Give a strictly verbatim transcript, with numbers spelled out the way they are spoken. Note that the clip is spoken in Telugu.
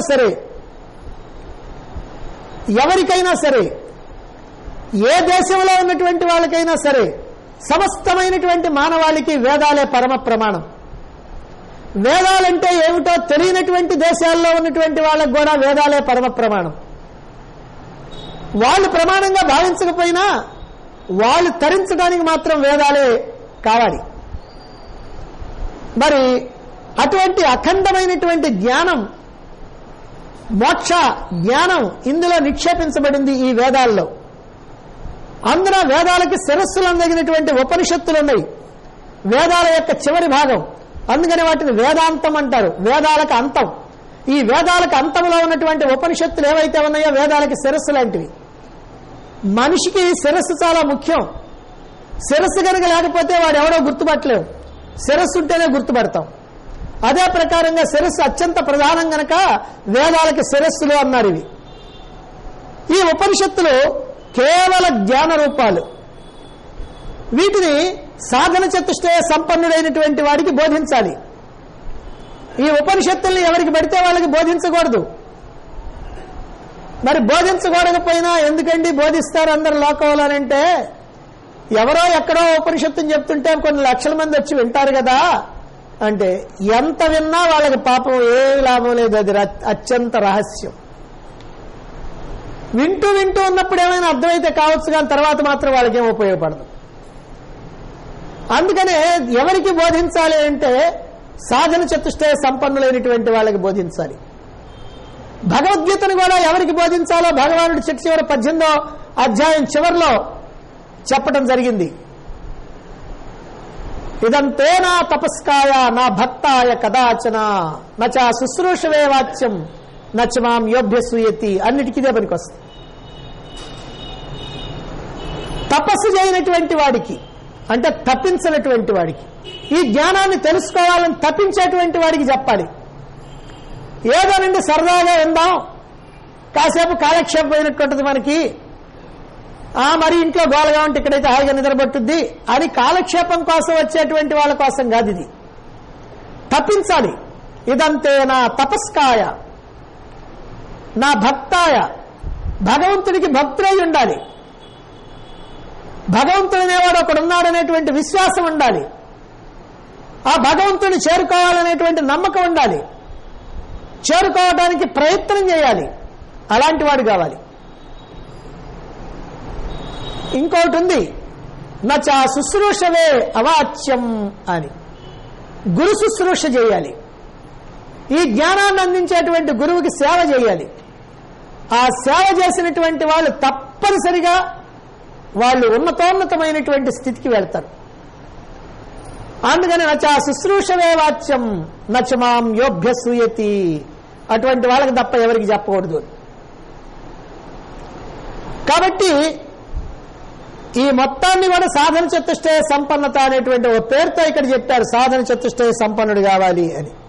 సరే, ఎవరికైనా సరే, ఏ దేశంలో ఉన్నటువంటి వాళ్ళకైనా సరే, సమస్తమైనటువంటి మానవాళికి వేదాలే పరమ ప్రమాణం. వేదాలంటే ఏమిటో తెలియనటువంటి దేశాల్లో ఉన్నటువంటి వాళ్ళకు కూడా వేదాలే పరమ ప్రమాణం. వాళ్ళు ప్రమాణంగా భావించకపోయినా వాళ్ళు తరించడానికి మాత్రం వేదాలే కావాలి. మరి అటువంటి అఖండమైనటువంటి జ్ఞానం, మోక్ష జ్ఞానం ఇందులో నిక్షేపించబడింది ఈ వేదాల్లో. అందున వేదాలకి శిరస్సులు అందగినటువంటి ఉపనిషత్తులు ఉన్నాయి, వేదాల యొక్క చివరి భాగం. అందుకని వాటిని వేదాంతం అంటారు, వేదాలకు అంతం. ఈ వేదాలకు అంతంలో ఉన్నటువంటి ఉపనిషత్తులు ఏవైతే ఉన్నాయో వేదాలకి శిరస్సు లాంటివి. మనిషికి శిరస్సు చాలా ముఖ్యం. శిరస్సు కనుక లేకపోతే వాడు ఎవడో గుర్తుపట్టలేవు, శిరస్సు ఉంటేనే గుర్తుపడతాం. అదే ప్రకారంగా శిరస్సు అత్యంత ప్రధానం గనక వేదాలకి శిరస్సులు అన్నారు. ఇవి ఈ ఉపనిషత్తులు కేవల జ్ఞాన రూపాలు. వీటిని సాధన చతుష్టయ సంపన్నుడైనటువంటి వాడికి బోధించాలి. ఈ ఉపనిషత్తుల్ని ఎవరికి పడితే వాళ్ళకి బోధించకూడదు. మరి బోధించకూడకపోయినా ఎందుకండి బోధిస్తారు అందరు లోకంలో అంటే, ఎవరో ఎక్కడో ఉపనిషత్తుని చెప్తుంటే కొన్ని లక్షల మంది వచ్చి వింటారు కదా అంటే, ఎంత విన్నా వాళ్ళకి పాపం ఏ లాభం లేదు. అది అత్యంత రహస్యం. వింటూ వింటూ ఉన్నప్పుడు ఏమైనా అర్థమైతే కావచ్చు, కానీ తర్వాత మాత్రం వాళ్ళకి ఏం ఉపయోగపడదు. అందుకనే ఎవరికి బోధించాలి అంటే సాధన చతుష్టయ సంపన్నులైనటువంటి వాళ్ళకి బోధించాలి. భగవద్గీతను కూడా ఎవరికి బోధించాలో భగవానుడు చిట్ట చివరి పద్దెనిమిదో అధ్యాయం చివరిలో చెప్పడం జరిగింది. ఇదంతే నా తపస్కాయ నా భక్తాయ కదాచన నచ శుశ్రూషవే వాచ్యం నచ మాం యోభ్యసూయతి. అన్నిటికీ ఇదే పనికి వస్తుంది. తపస్సు చేయనటువంటి వాడికి అంటే తప్పించినటువంటి వాడికి, ఈ జ్ఞానాన్ని తెలుసుకోవాలని తప్పించేటువంటి వాడికి చెప్పాలి. ఏదో నుండి సరదాగా ఉందాం, కాసేపు కాలక్షేపం అయినట్టుంటుంది మనకి, ఆ మరి ఇంట్లో గోలగా ఉంటే ఇక్కడైతే హాయిగా నిద్రపట్టుద్ది అని కాలక్షేపం కోసం వచ్చేటువంటి వాళ్ళ కోసం కాదు. ఇది తప్పించాలి. ఇదంతే నా తపస్కాయ నా భక్తాయ, భగవంతుడికి భక్తుడై ఉండాలి. భగవంతుడనేవాడు ఒకడున్నాడనేటువంటి విశ్వాసం ఉండాలి. ఆ భగవంతుడిని చేరుకోవాలనేటువంటి నమ్మకం ఉండాలి. చేరుకోవడానికి ప్రయత్నం చేయాలి. అలాంటి వాడు కావాలి. ఇంకోటి ఉంది, నచ శుశ్రూషవే అవాచ్యం అని. గురు శుశ్రూష చేయాలి. ఈ జ్ఞానాన్ని అందించేటువంటి గురువుకి సేవ చేయాలి. ఆ సేవ చేసినటువంటి వాళ్ళు తప్పనిసరిగా వాళ్ళు ఉన్నతోన్నతమైనటువంటి స్థితికి వెళ్తారు. అందుకని నచ శుశ్రూషవే వాచ్యం నచ మాం యోభ్యసూయతి. అటువంటి వాళ్ళకి తప్ప ఎవరికి చెప్పకూడదు. కాబట్టి ఈ మొత్తాన్ని కూడా సాధన చతుష్టయ సంపన్నత అనేటువంటి ఒక పేరుతో ఇక్కడ చెప్పారు. సాధన చతుష్టయ సంపన్నుడు కావాలి అని.